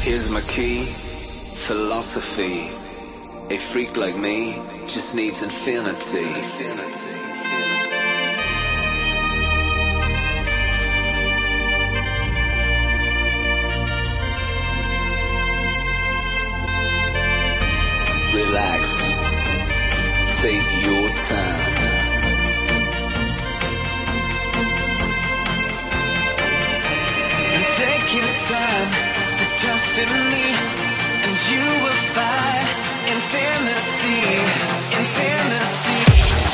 Here's my key, philosophy. A freak like me just needs infinity. Relax, take your time. And take your time to trust in me, and you will find infinity, infinity.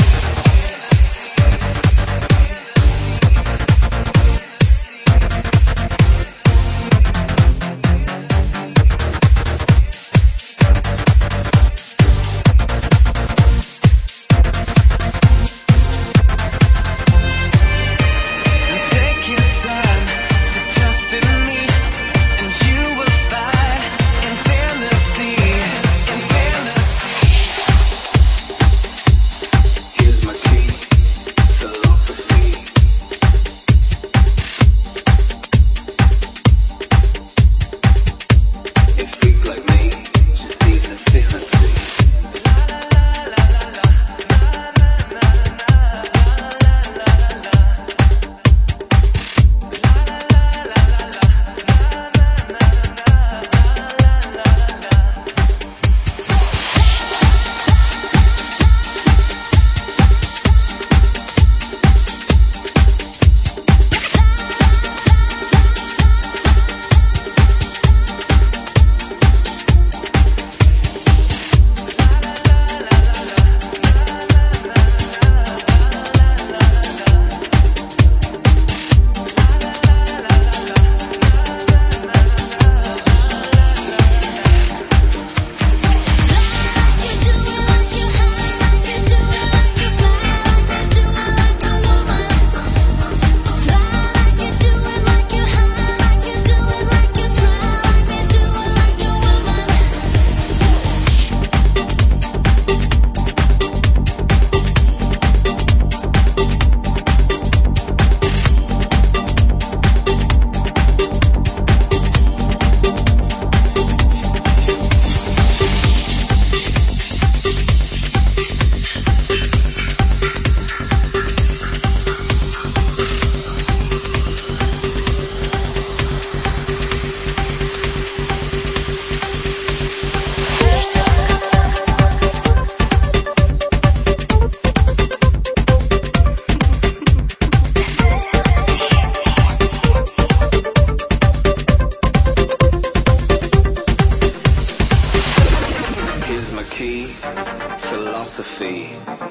Philosophy.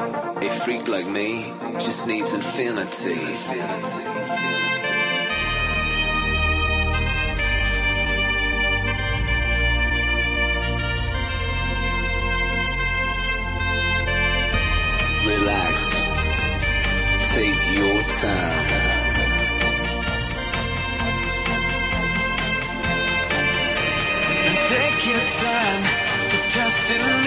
A freak like me just needs infinity. Relax, take your time. And take your time to trust in